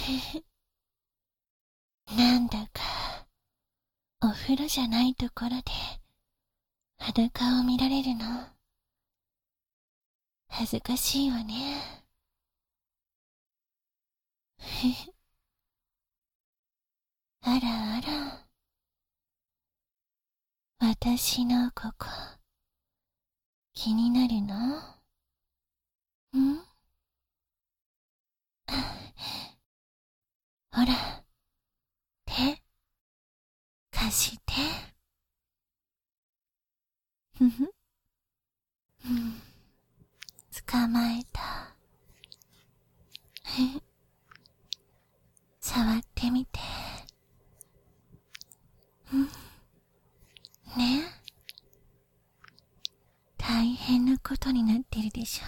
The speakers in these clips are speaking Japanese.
なんだか、お風呂じゃないところで、裸を見られるの。恥ずかしいわね。あらあら。私のここ、気になるの？ん？ほら、手、貸して。ふふ。捕まえた。触ってみて。ね？大変なことになってるでしょ。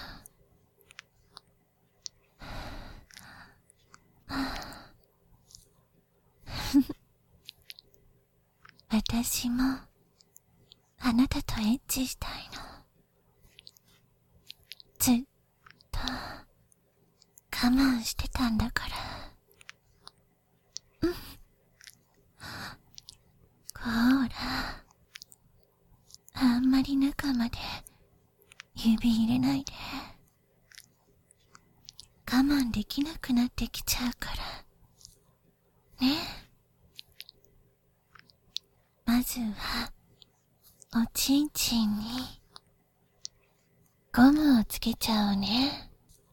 私もあなたとエッチしたいの。ずっと我慢してたんだから。こら、あんまり中まで指入れないで。我慢できなくなってきちゃうからね。まずはおちんちんにゴムをつけちゃおうね。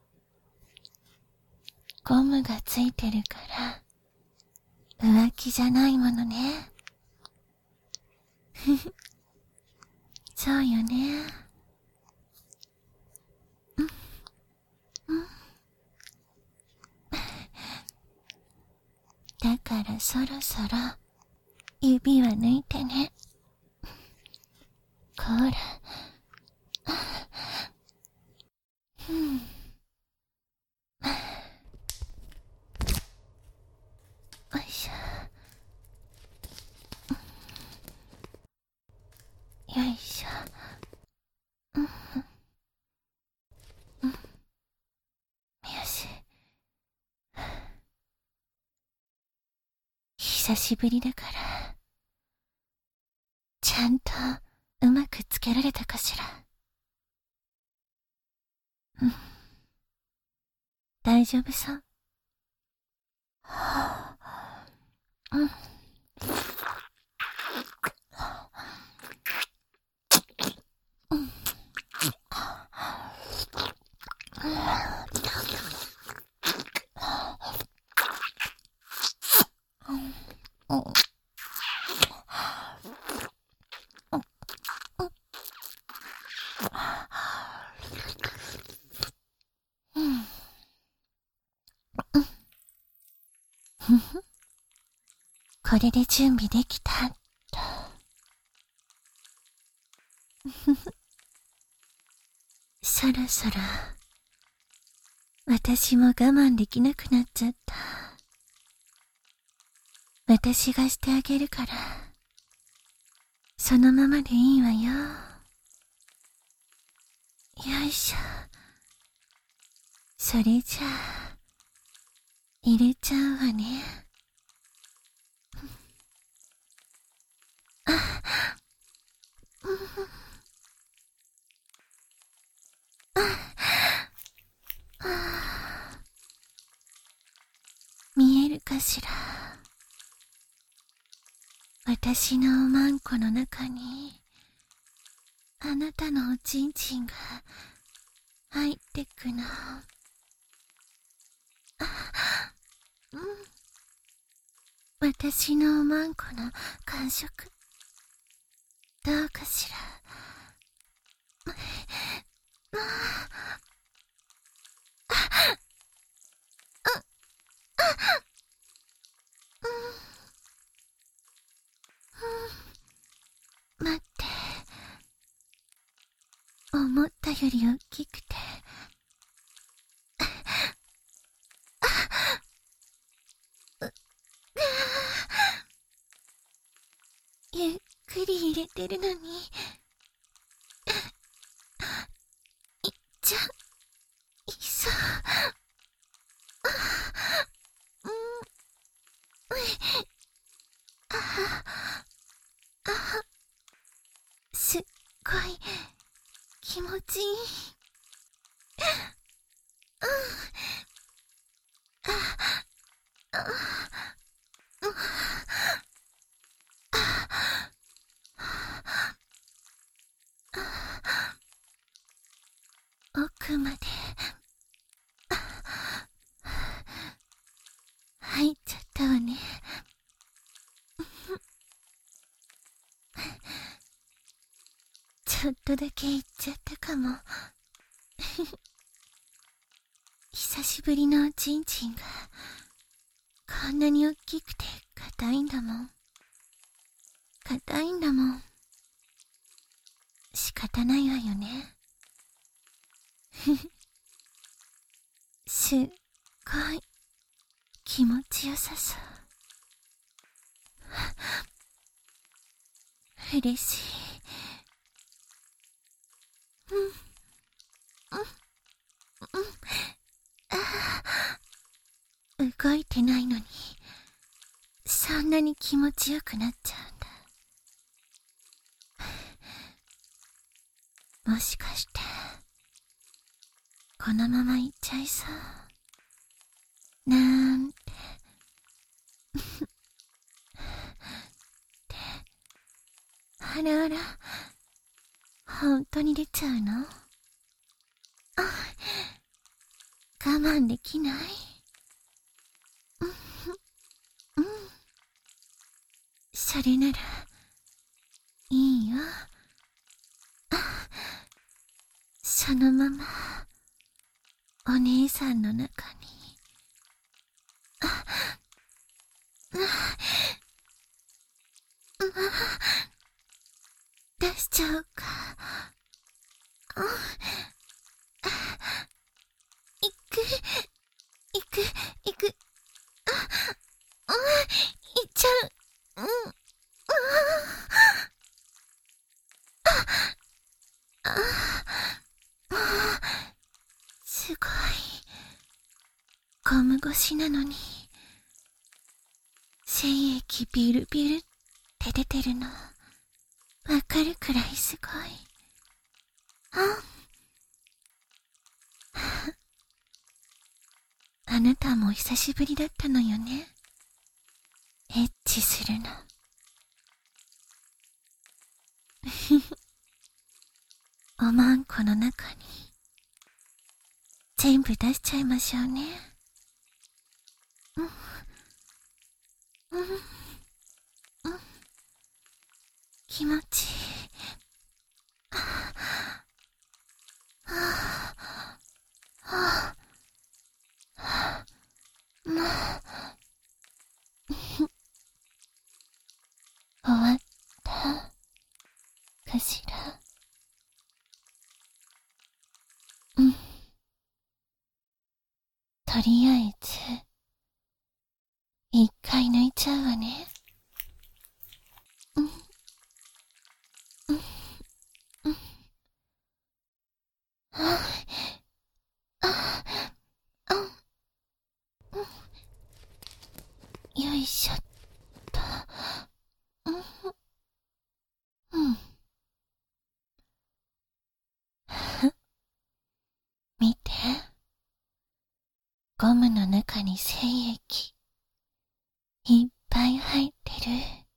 ゴムがついてるから浮気じゃないものね。そうよね。だからそろそろ指は抜いてね。こら。よいしょ。よいしょ。よし。久しぶりだから、ちゃんとうまくつけられたかしら。大丈夫そう？これで準備できたと。そろそろ私も我慢できなくなっちゃった。私がしてあげるから、そのままでいいわよ。よいしょ。それじゃあ入れちゃうわね。見えるかしら。私のおまんこの中にあなたのおちんちんが入ってくの。私のおまんこの感触、どうかしら。待って、思ったより大きくて。ゆっくり入れてるのに、いっちゃいそう。 ったわね。ちょっとだけ言っちゃったかも。久しぶりのおちんちんがこんなに大きくて硬いんだもん。硬いんだもん。仕方ないわよね。すっごい気持ちよさそう。嬉しい。動いてないのにそんなに気持ちよくなっちゃうんだ。もしかしてこのまま行っちゃいそうなんてあらあら、本当に出ちゃうの？我慢できない。それならいいよ。そのままお姉さんの中に出しちゃおうか。行く行っちゃう。すごいゴム越しなのに精液ビルビルって出てるのわかるくらいすごい。あなたも久しぶりだったのよね、エッチするの。おまんこの中に全部出しちゃいましょうね。気持ちいい。もう終わったかしら。とりあえず一回抜いちゃうわね。よいしょっと。見て、ゴムの中に精液いっぱい入ってる。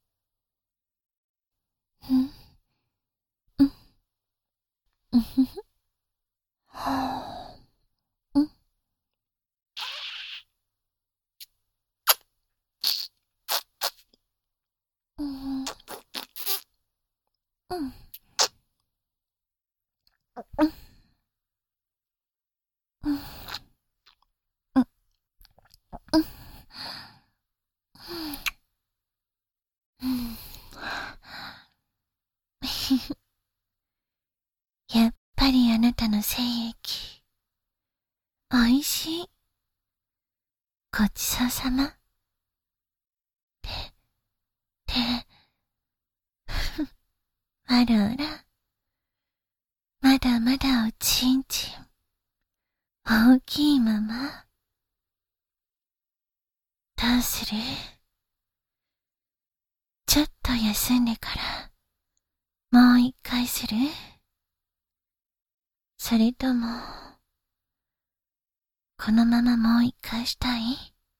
やっぱりあなたの精液おいしい。ごちそうさま。あらあら、まだまだおちんちん大きいまま。どうする？ちょっと休んでからもう一回する？それともこのままもう一回したい？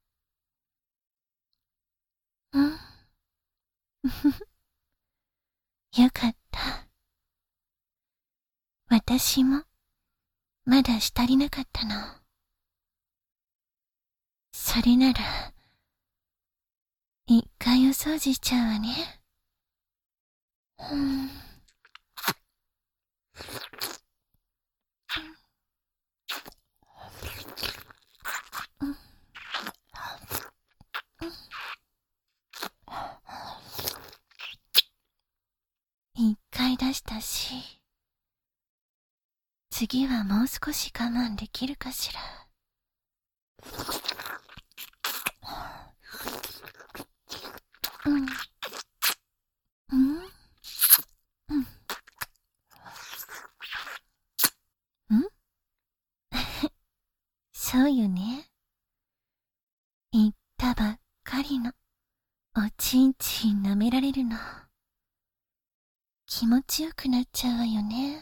よかった。私もまだし足りなかったの。それなら回お掃除しちゃうわね。一回出したし、次はもう少し我慢できるかしら。そうよね。言ったばっかりのおちんちん舐められるの気持ちよくなっちゃうわよね。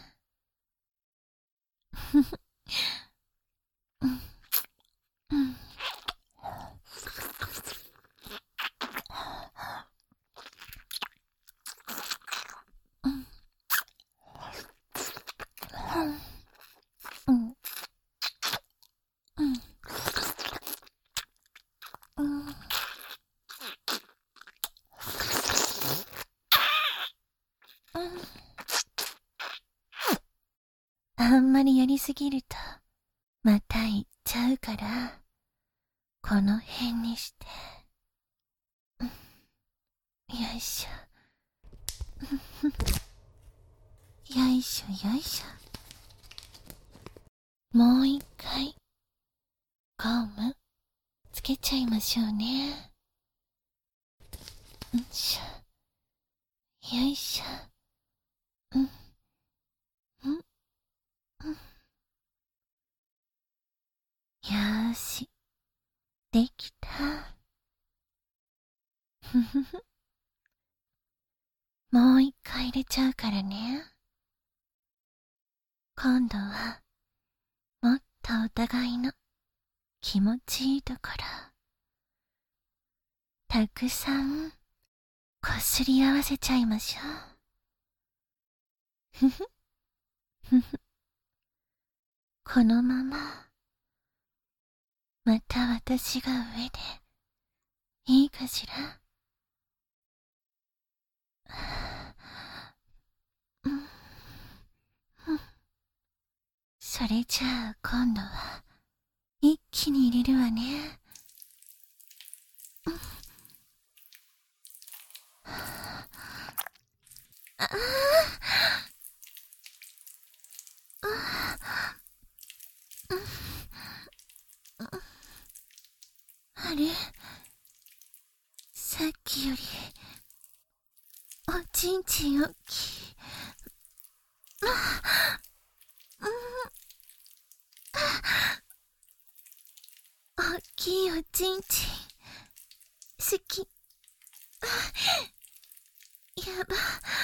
あんまりやりすぎるとまた行っちゃうから、この辺にして。よいしょ。よいしょよいしょ。もう一回ゴムつけちゃいましょうね。よいしょよいしょ。よーし、できた。もう一回入れちゃうからね。今度はもっとお互いの気持ちいいところたくさんこすり合わせちゃいましょう。このまままた私が上でいいかしら。それじゃあ今度は一気に入れるわね。あれ、さっきよりおちんちん大きい。大きいおちんちん好き。やば、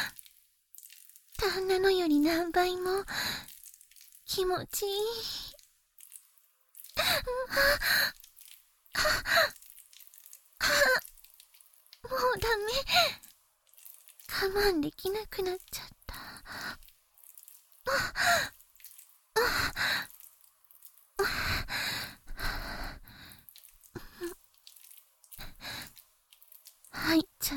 旦那のより何倍も気持ちいい。もうダメ、我慢できなくなっちゃった。入っちゃった。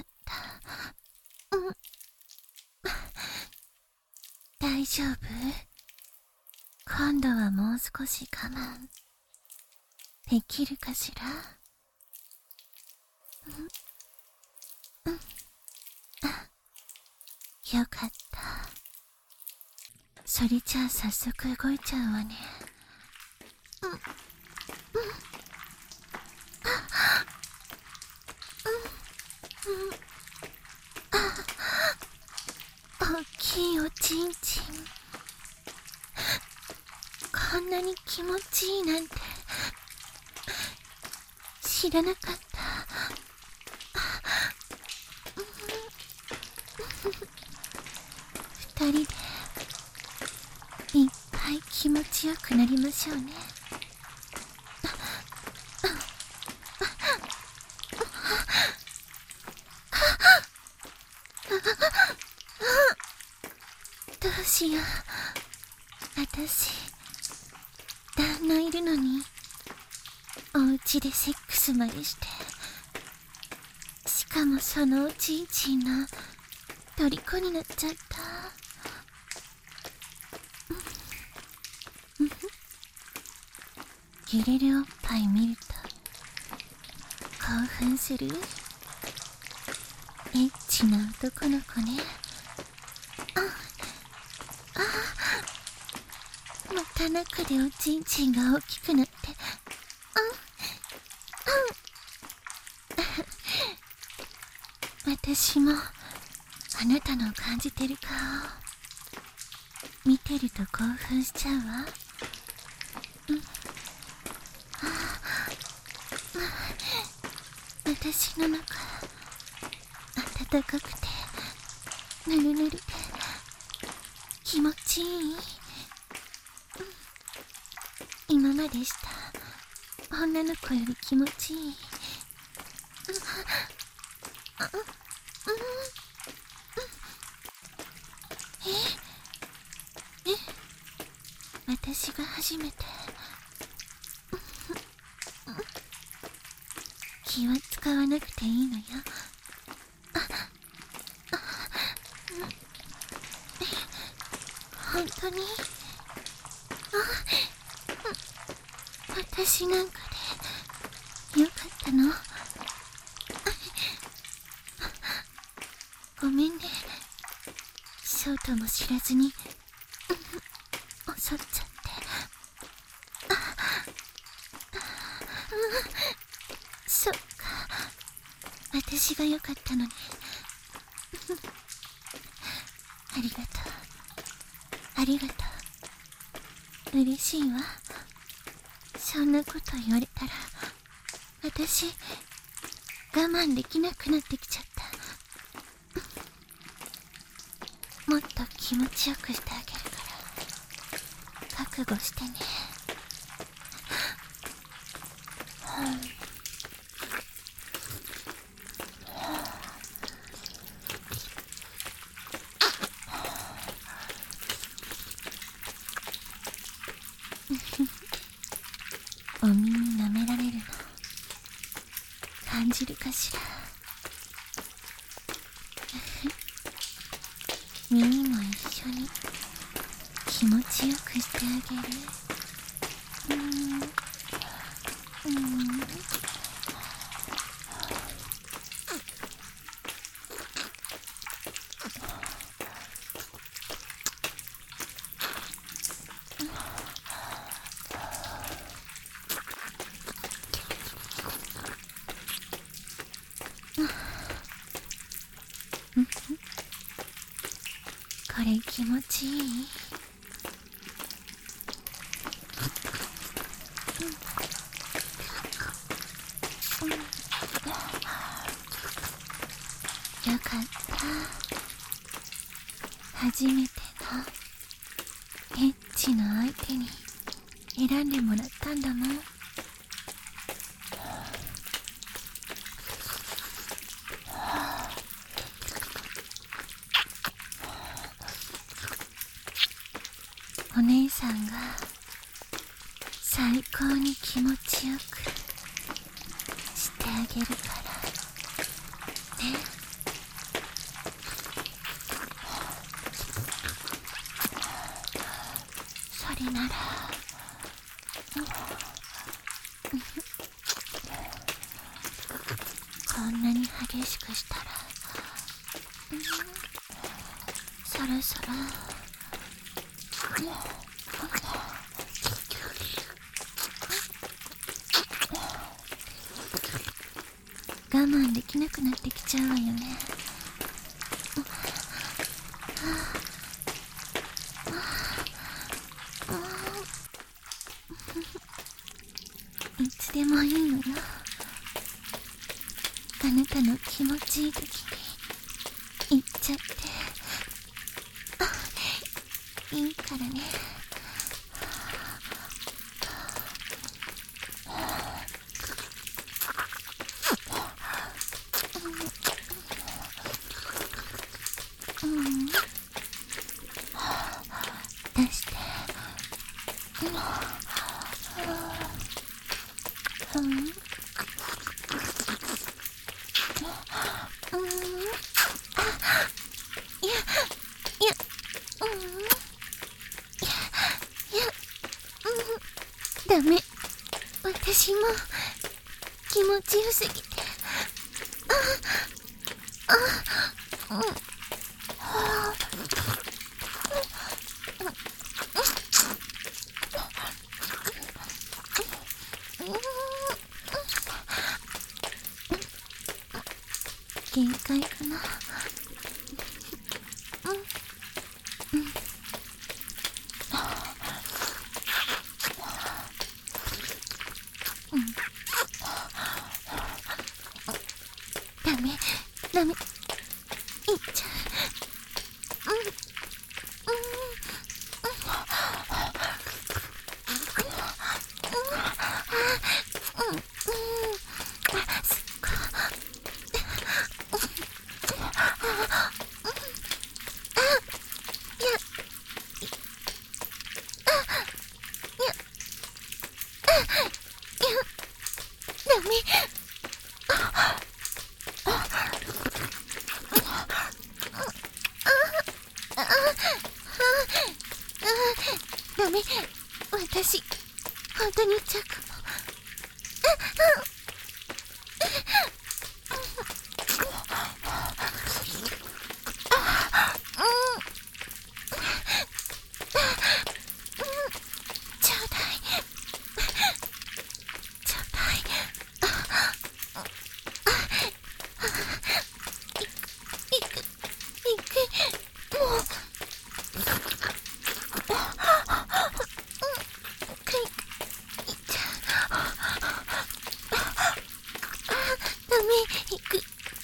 大丈夫？今度はもう少し我慢できるかしら。よかった。それじゃあ早速動いちゃうわね。大きいおちんちん、こんなに気持ちいいなんて知らなかった。二人でいっぱい気持ちよくなりましょうね。どうしよう、私旦那いるのにお家でセックスまでして、しかかもそのおちんちんの虜になっちゃった。揺れるおっぱい見ると興奮するエッチな男の子ね。また中でおちんちんが大きくなって、私もあなたの感じてる顔見てると興奮しちゃうわ。私の中暖かくてぬるぬるで気持ちいい。今までした女の子より気持ちいい。私が初めて気は使わなくていいのよ。本当に私なんかでよかったの？ごめんね、そうとも知らずに襲っちゃって。そっか、私がよかったのね。ありがとう、ありがとう。嬉しいわ。そんなこと言われたら私我慢できなくなってきちゃった。もっと気持ちよくしてあげるから覚悟してね。お耳舐められるの感じるかしら。耳も一緒に気持ちよくしてあげる。これ気持ちいい？よかった。初めてのエッチの相手に選んでもらったんだもん。お姉さんが最高に気持ちよくしてあげるからね。それならこんなに激しくしたらそろそろ我慢できなくなってきちゃうわよね。いつでもいいのよ。あなたの気持ちいい時に行っちゃっていいからね。出してちよすぎて。限界かな。ダメ、いっちゃダメ。ダメ。私本当に言っちゃうかも。ちょうだい。ちょうだい。いくもう。ダメ、いく。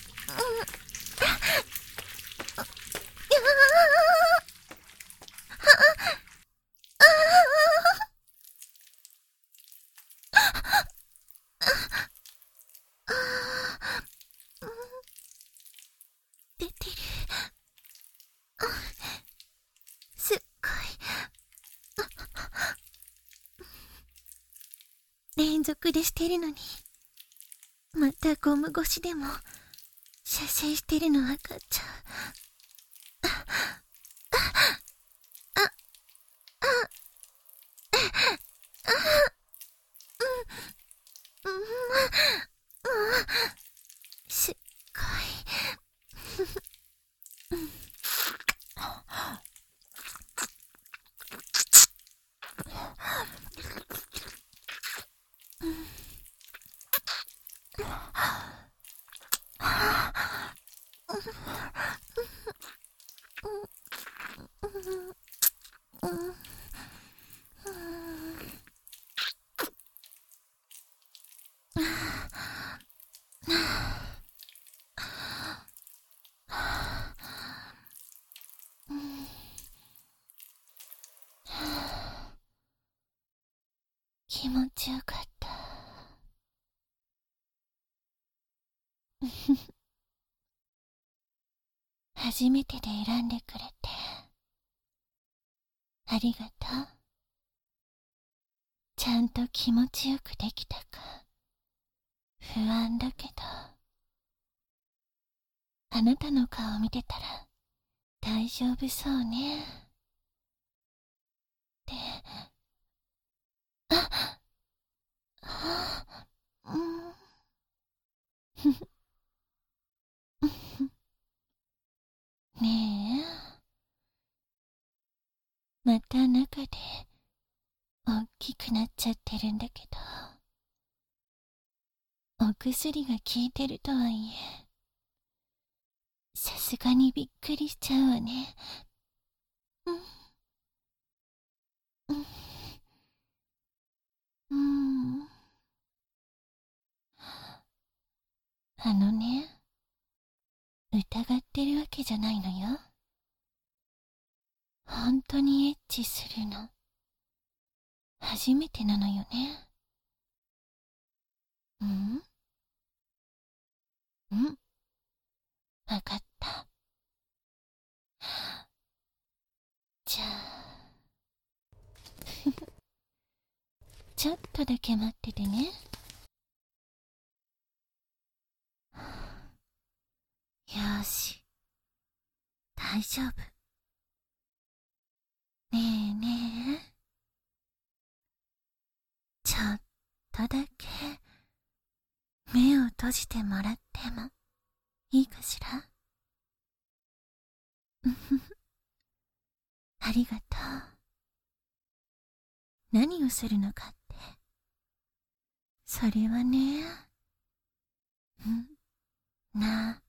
出てる。すっごい。連続でしてるのに、またゴム越しでも射精してるの分かっちゃう。すっごい。気持ちよかった。初めてで選んでくれてありがとう。ちゃんと気持ちよくできたか不安だけど、あなたの顔見てたら大丈夫そうね。で、ねえ、また中で大きくなっちゃってるんだけど、お薬が効いてるとはいえ、さすがにびっくりしちゃうわね。あのね、疑ってるわけじゃないのよ。本当にエッチするの初めてなのよね。わかった。じゃあちょっとだけ待っててね。よーし、大丈夫。ねえねえ、ちょっとだけ目を閉じてもらってもいいかしら。ありがとう。何をするのかって。それはね、なあ、